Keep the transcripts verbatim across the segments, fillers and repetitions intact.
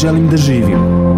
želim da živim.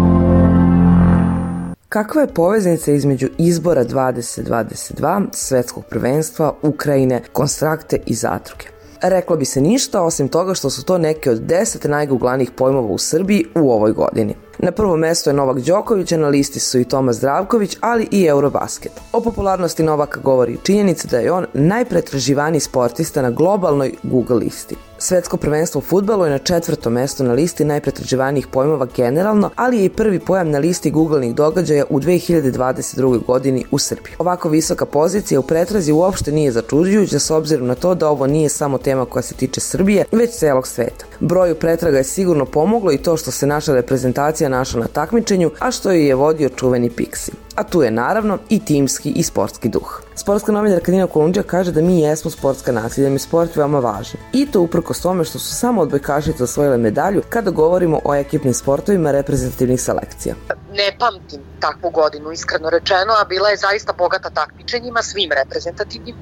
Kakva je poveznica između izbora dvadeset dvadeset dva, svetskog prvenstva, Ukrajine, Konstrakte i Zadruge? Reklo bi se ništa, osim toga što su to neke od deset najguglanijih pojmova u Srbiji u ovoj godini. Na prvom mestu je Novak Đoković, a na listi su i Toma Zdravković, ali i Eurobasket. O popularnosti Novaka govori i činjenica da je on najpretraživaniji sportista na globalnoj Google listi. Svetsko prvenstvo u fudbalu je na četvrtom mestu na listi najpretraživanijih pojmova generalno, ali je i prvi pojam na listi Googlenih događaja u dve hiljade dvadeset drugoj godini u Srbiji. Ovako visoka pozicija u pretrazi uopšte nije začuđujuća s obzirom na to da ovo nije samo tema koja se tiče Srbije, već celog sveta. Broju pretraga je sigurno pomoglo i to što se naša reprezentacija našla na takmičenju, a što ju je vodio čuveni Pixi. A tu je naravno i timski i sportski duh. Sportska novinarka Nina Kolundžija kaže da mi jesmo sportska nacija, da mi je sport veoma važan. I to uprkos tome što su samo odbojkašice osvojile medalju kada govorimo o ekipnim sportovima reprezentativnih selekcija. Ne pamtim takvu godinu, iskreno rečeno, a bila je zaista bogata takmičenjima, svim reprezentativnim,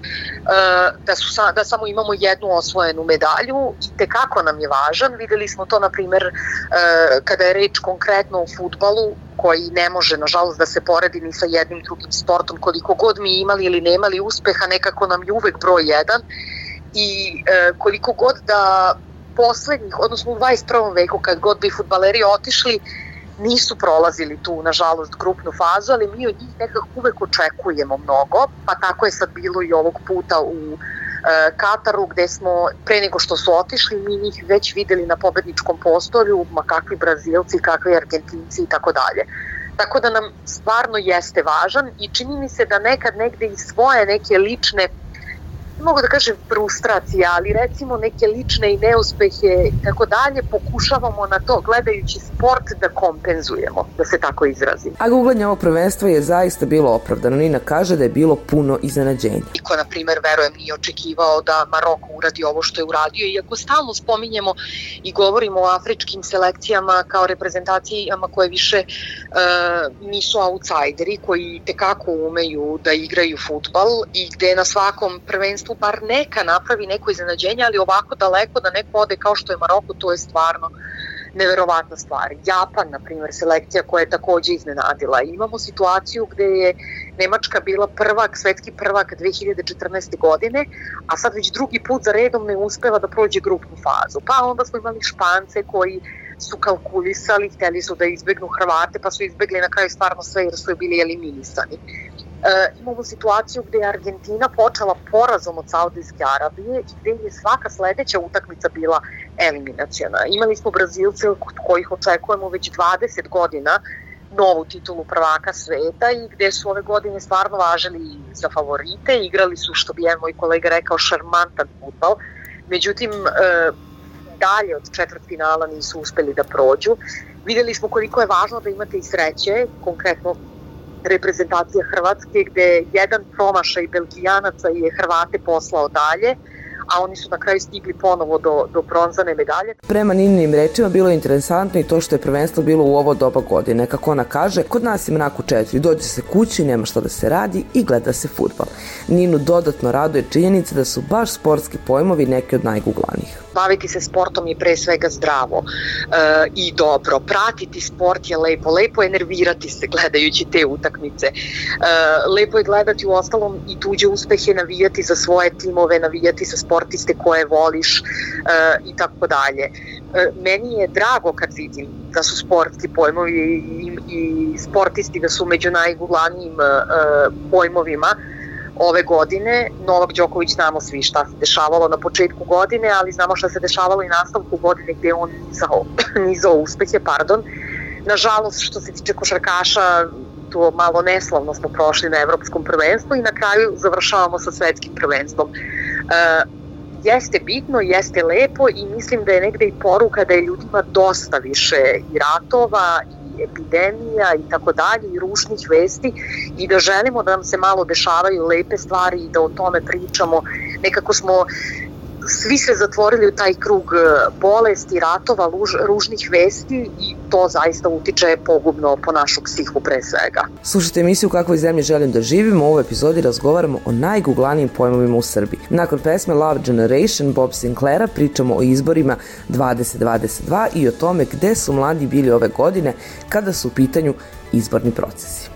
da, su, da samo imamo jednu osvojenu medalju i tekako nam je važan. Videli smo to, na primjer, kada je reč konkretno o fudbalu, koji ne može, nažalost, da se poredi ni sa jednim drugim sportom, koliko god mi imali ili nemali uspeha, nekako nam je uvek broj jedan i e, koliko god da poslednjih, odnosno u dvadeset prvom veku, kad god bi fudbaleri otišli, nisu prolazili tu, nažalost, grupnu fazu, ali mi od njih nekako uvek očekujemo mnogo, pa tako je sad bilo i ovog puta u e, Kataru, gde smo, pre nego što su otišli, mi njih već videli na pobedničkom postolju, ma kakvi Brazilci, kakvi Argentinci i tako dalje. Tako da nam stvarno jeste važan i čini mi se da nekad negde i svoje neke lične, ne mogu da kažem frustracije, ali recimo neke lične i neuspehe i tako dalje, pokušavamo na to, gledajući sport, da kompenzujemo, da se tako izrazim. A googlanje ovog prvenstva je zaista bilo opravdano. Nina kaže da je bilo puno iznenađenja. Niko, na primjer, verujem, nije očekivao da Maroko uradi ovo što je uradio, iako stalno spominjemo i govorimo o afričkim selekcijama kao reprezentacijama koje više e, nisu outsideri, koji tekako umeju da igraju fudbal i gde na svakom prvenstvu bar neka napravi neko iznenađenje, ali ovako daleko da neko ode kao što je Maroko, to je stvarno neverovatna stvar. Japan, na primjer, selekcija koja je takođe iznenadila. Imamo situaciju gde je Nemačka bila prvak, svetski prvak dve hiljade četrnaeste. godine, a sad već drugi put za redom ne uspeva da prođe grupnu fazu. Pa onda smo imali Špance koji su kalkulisali, hteli su da izbegnu Hrvate, pa su izbegli na kraju stvarno sve jer su bili eliminisani. E, imamo situaciju gde je Argentina počela porazom od Saudijske Arabije i gde je svaka sledeća utakmica bila eliminaciona. Imali smo Brazilce kod kojih očekujemo već dvadeset godina novu titulu prvaka sveta i gde su ove godine stvarno važili za favorite, igrali su, što bi je moj kolega rekao, šarmantan fudbal. Međutim, e, dalje od četvrtfinala nisu uspeli da prođu. Videli smo koliko je važno da imate i sreće, konkretno reprezentacija Hrvatske, gde jedan promašaj Belgijanaca je Hrvate poslao dalje, a oni su na kraju stigli ponovo do, do bronzane medalje. Prema Nininim rečima bilo je interesantno i to što je prvenstvo bilo u ovo doba godine. Kako ona kaže, kod nas je mrak u četiri, dođe se kući, nema šta da se radi i gleda se fudbal. Ninu dodatno raduje činjenica da su baš sportski pojmovi neki od najguglanijih. Baviti se sportom je pre svega zdravo e, i dobro. Pratiti sport je lepo. Lepo je nervirati se gledajući te utakmice. E, lepo je gledati u ostalom i tuđe uspehe, navijati za svoje timove, navijati za sportiste koje voliš e, i tako dalje. E, meni je drago kad vidim da su sportski pojmovi i, i sportisti da su među najguglanijim e, pojmovima ove godine. Novak Đoković, znamo svi šta se dešavalo na početku godine, ali znamo šta se dešavalo i nastavku godine gde on nizao, nizao uspehe, pardon. Nažalost, što se tiče košarkaša, to malo neslavno smo prošli na evropskom prvenstvu i na kraju završavamo sa svetskim prvenstvom. E, jeste bitno, jeste lepo i mislim da je negde i poruka da je ljudima dosta više i ratova i epidemija i tako dalje i ružnih vesti i da želimo da nam se malo dešavaju lepe stvari i da o tome pričamo. Nekako smo svi se zatvorili u taj krug bolesti, ratova, luž, ružnih vesti i to zaista utiče pogubno po našu psihu pre svega. Slušajte emisiju Kakvoj zemlji želim da živim. U ovoj epizodi razgovaramo o najguglanijim pojmovima u Srbiji. Nakon pesme Love Generation Bob Sinclaira pričamo o izborima dvadeset dvadeset dva i o tome gde su mladi bili ove godine kada su u pitanju izborni procesi.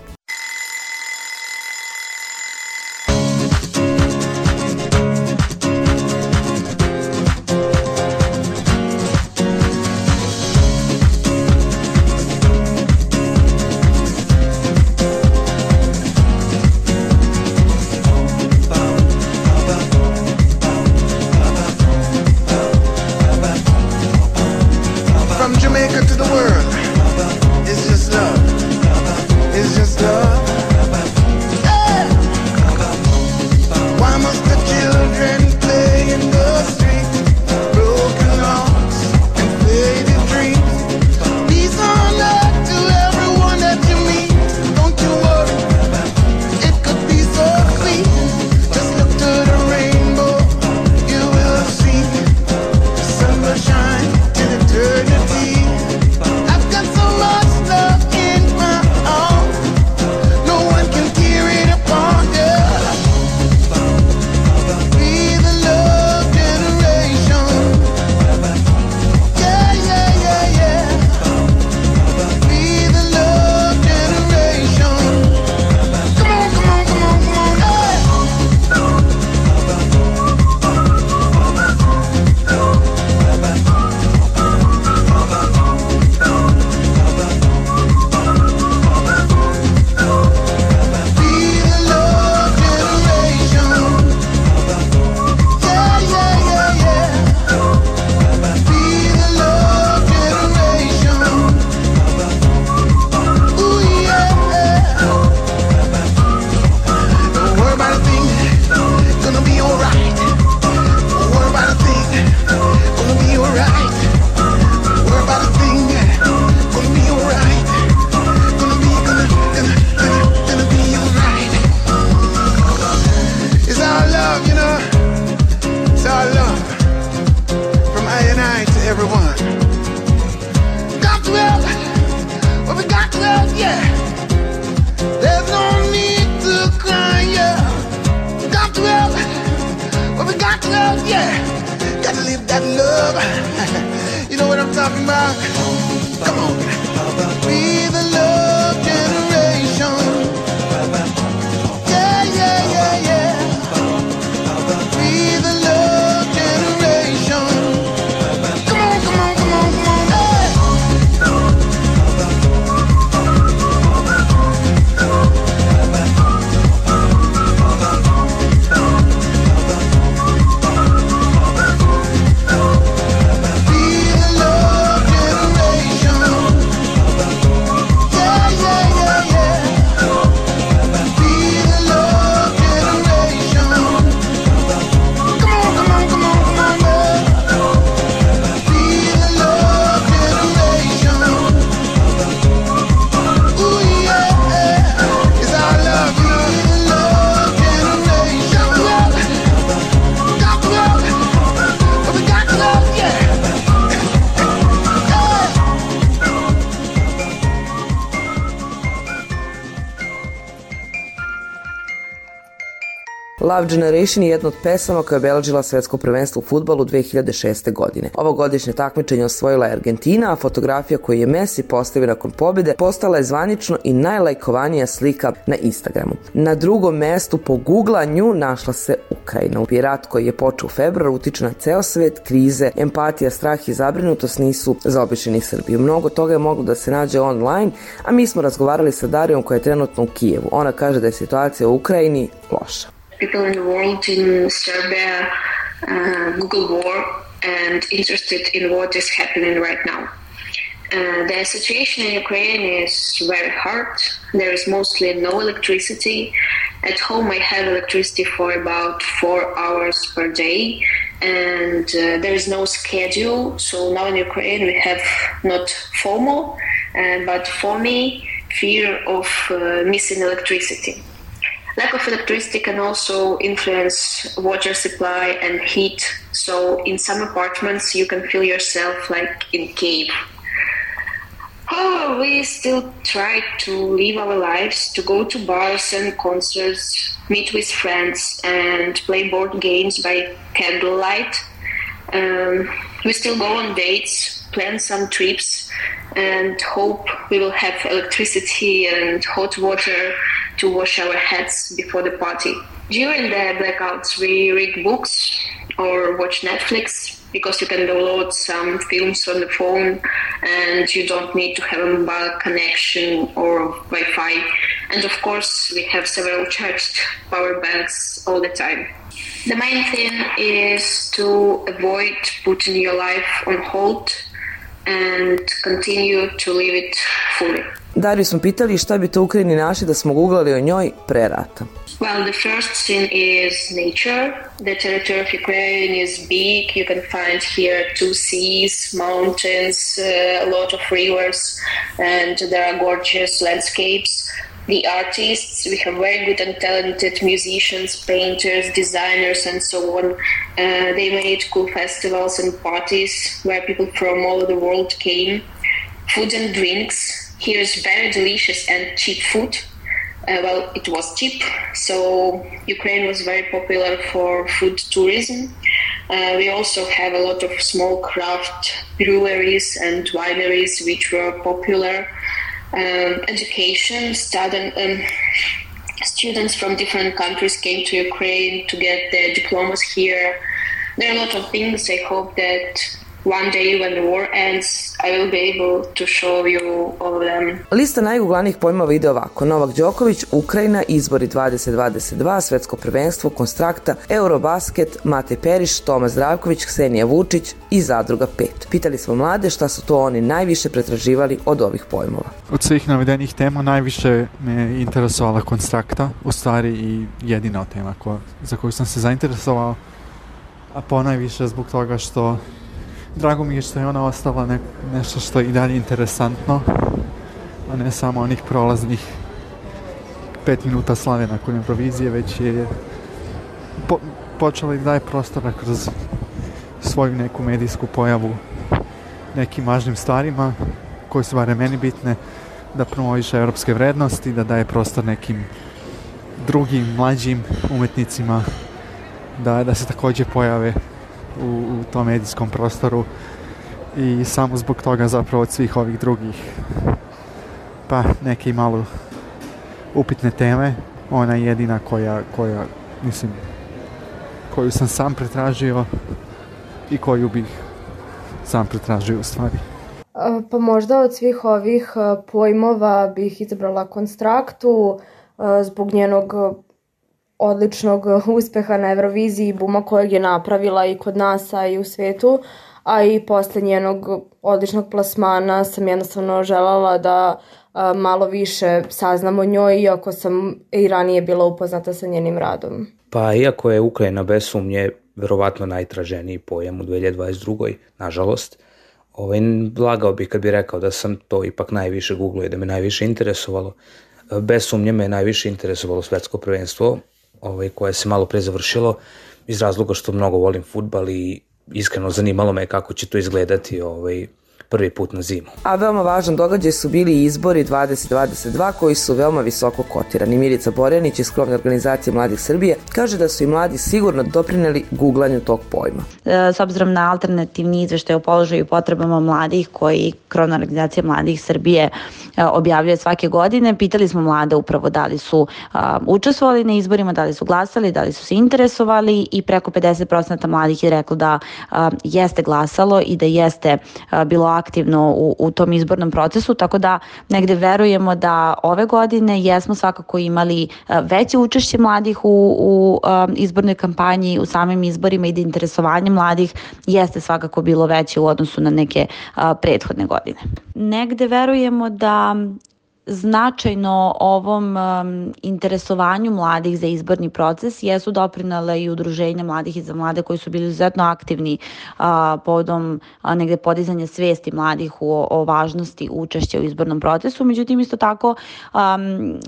Love Generation je jedna od pesama koja je obeležila svetsko prvenstvo u fudbalu dve hiljade šeste. godine. Ovogodišnje takmičenje osvojila je Argentina, a fotografija koju je Messi postavio nakon pobjede postala je zvanično i najlajkovanija slika na Instagramu. Na drugom mestu po guglanju našla se Ukrajina. Rat koji je počeo u februaru utiče na ceo svet, krize, empatija, strah i zabrinutost nisu zaobičajeni Srbiju. Mnogo toga je moglo da se nađe online, a mi smo razgovarali sa Darijom koja je trenutno u Kijevu. Ona kaže da je situacija u Ukrajini loša. People in the world in Serbia uh, Google war and interested in what is happening right now. Uh, the situation in Ukraine is very hard. There is mostly no electricity. At home I have electricity for about four hours per day, and uh, there is no schedule. So now in Ukraine we have not FOMO, uh, but for me, fear of uh, missing electricity. Lack of electricity can also influence water supply and heat. So in some apartments, you can feel yourself like in a cave. However, we still try to live our lives, to go to bars and concerts, meet with friends, and play board games by candlelight. Um, we still go on dates, plan some trips, and hope we will have electricity and hot water to wash our heads before the party. During the blackouts, we read books or watch Netflix because you can download some films on the phone and you don't need to have a mobile connection or Wi-Fi. And of course, we have several charged power banks all the time. The main thing is to avoid putting your life on hold and continue to live it fully. Dariju smo pitali šta bi to Ukrajini našli da smo googlali o njoj pre rata. Well, the first thing is nature. The territory of Ukraine is big. You can find here two seas, mountains, uh, a lot of rivers, and there are gorgeous landscapes. The artists, we have very good and talented musicians, painters, designers, and so on. Uh, they made cool festivals and parties where people from all over the world came. Food and drinks. Here is very delicious and cheap food. Uh, well, it was cheap, so Ukraine was very popular for food tourism. Uh, we also have a lot of small craft breweries and wineries which were popular. Um, education, student, um, students from different countries came to Ukraine to get their diplomas here. There are a lot of things. I hope that one day when the war ends, I will be able to show you all of them. Lista najguglanijih pojmova ide ovako: Novak Đoković, Ukrajina, izbori dvadeset dvadeset dva, svetsko prvenstvo, Konstrakta, Eurobasket, Matej Periš, Toma Zdravković, Ksenija Vučić i Zadruga pet. Pitali smo mlade šta su to oni najviše pretraživali od ovih pojmova. Od svih navedenih tema najviše me interesovala Konstrakta, u stvari i jedina tema ko, za koju sam se zainteresovao, a ponajviše zbog toga što drago mi je što je ona ostala ne, nešto što je i dalje interesantno, a ne samo onih prolaznih pet minuta slave nakon Eurovizije, već je po, počela i daje prostora kroz svoju neku medijsku pojavu nekim važnim stvarima koje su bare meni bitne, da promoviše evropske vrednosti, da daje prostor nekim drugim mlađim umetnicima da, da se također pojave U, u tom medijskom prostoru i samo zbog toga zapravo od svih ovih drugih pa neke malo upitne teme, ona je jedina koja, koja mislim koju sam sam pretražio i koju bih sam pretražio u stvari. Pa možda od svih ovih pojmova bih izabrala Konstraktu zbog njenog odličnog uspeha na Euroviziji, buma kojeg je napravila i kod nas, a i u svetu, a i posle njenog odličnog plasmana sam jednostavno želala da a, malo više saznam o njoj, iako sam i ranije bila upoznata sa njenim radom. Pa iako je Ukrajina bez sumnje verovatno najtraženiji pojam u dve hiljade dvadeset drugoj, nažalost, ovaj, lagao bih kad bih rekao da sam to ipak najviše googlao i da me najviše interesovalo. Bez sumnje me najviše interesovalo svetsko prvenstvo, ovaj, koje se malo pre završilo, iz razloga što mnogo volim fudbal i iskreno zanimalo me kako će to izgledati ovaj, prvi put na zimu. A veoma važan događaj su bili izbori dvadeset dvadeset dva koji su veoma visoko kotirani. Milica Borjanić iz krovne organizacije Mladih Srbije kaže da su i mladi sigurno doprineli googlanju tog pojma. S obzirom na alternativni izveštaj o položaju i potrebama mladih koji krovna organizacija Mladih Srbije objavljuje svake godine, pitali smo mlade upravo da li su a, učestvovali na izborima, da li su glasali, da li su se interesovali i preko pedeset posto mladih je reklo da a, jeste glasalo i da jeste a, bilo aktivno u, u tom izbornom procesu, tako da negde verujemo da ove godine jesmo svakako imali a, veće učešće mladih u, u a, izbornoj kampanji, u samim izborima i da interesovanje mladih jeste svakako bilo veće u odnosu na neke a, prethodne godine. Negde verujemo da značajno ovom um, interesovanju mladih za izborni proces jesu doprinale i udruženja mladih i za mlade koji su bili izuzetno aktivni a, povodom a, negde podizanja svesti mladih o, o važnosti učešća u izbornom procesu. Međutim, isto tako a,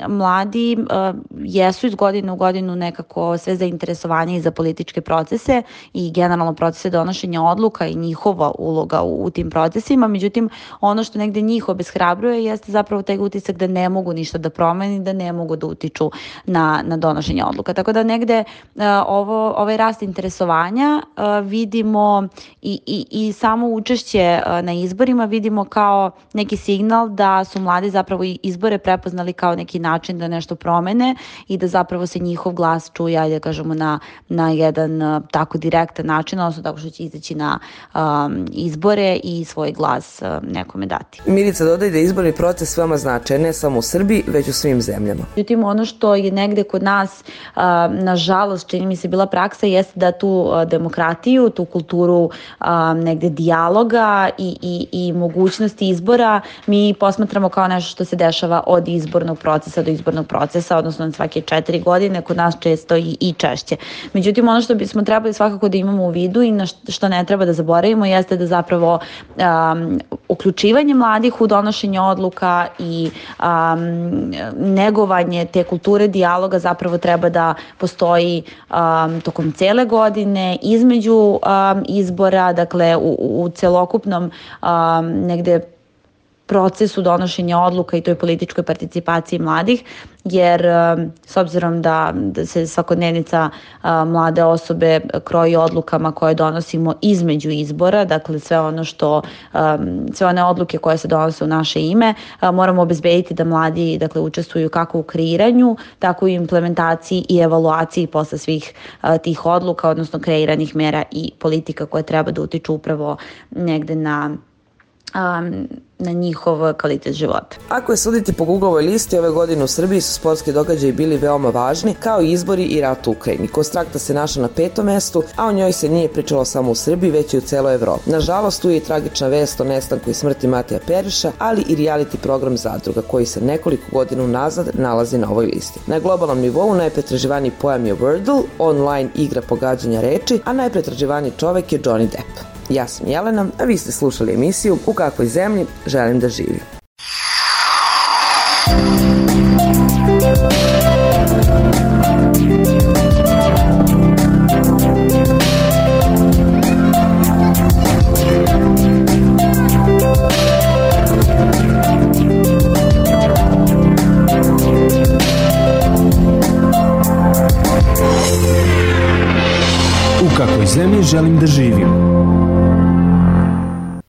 mladi a, jesu iz godine u godinu nekako sve zainteresovaniji za političke procese i generalno procese donošenja odluka i njihova uloga u, u tim procesima. Međutim, ono što negde njih obeshrabruje jeste zapravo taj utisak da ne mogu ništa da promeni, da ne mogu da utiču na, na donošenje odluka. Tako da negde uh, ovo, ovaj rast interesovanja uh, vidimo i, i, i samo učešće uh, na izborima vidimo kao neki signal da su mladi zapravo izbore prepoznali kao neki način da nešto promene i da zapravo se njihov glas čuje, ajde kažemo, na, na jedan uh, tako direktan način, odnosno tako što će izaći na um, izbore i svoj glas uh, nekome dati. Milica dodaje da je izborni proces veoma značajan, ne samo u Srbiji, već u svim zemljama. Međutim, ono što je negde kod nas, uh, nažalost, čini mi se bila praksa, jeste da tu uh, demokratiju, tu kulturu uh, negde dijaloga i, i, i mogućnosti izbora mi posmatramo kao nešto što se dešava od izbornog procesa do izbornog procesa, odnosno na svake četiri godine, kod nas često i, i češće. Međutim, ono što bismo trebali svakako da imamo u vidu i na što ne treba da zaboravimo jeste da zapravo um, uključivanje mladih u donošenje odluka i um, negovanje te kulture dijaloga zapravo treba da postoji um, tokom cele godine, između um, izbora, dakle u, u celokupnom um, negde procesu donošenja odluka i toj političkoj participaciji mladih, jer s obzirom da, da se svakodnevnica a, mlade osobe kroji odlukama koje donosimo između izbora, dakle sve ono što, a, sve one odluke koje se donose u naše ime, a, moramo obezbediti da mladi dakle, učestvuju kako u kreiranju, tako i u implementaciji i evaluaciji posle svih a, tih odluka, odnosno kreiranih mera i politika koje treba da utiču upravo negde na Um, na njihov kvalitet života. Ako je suditi po Googleovoj listi, ove godine u Srbiji su sportski događaji bili veoma važni, kao i izbori i rat u Ukrajini. Konstrakta se našla na petom mestu, a o njoj se nije pričalo samo u Srbiji, već i u celoj Evropi. Nažalost, tu je i tragična vest o nestanku i smrti Mateja Periša, ali i reality program Zadruga, koji se nekoliko godina unazad nalazi na ovoj listi. Na globalnom nivou najpretraživaniji pojam je Wordle, online igra pogađanja reči, a najpretraživaniji čovek je Johnny Depp. Ja sam Jelena, a vi ste slušali emisiju U kakvoj zemlji želim da živim. U kakvoj zemlji želim da živim.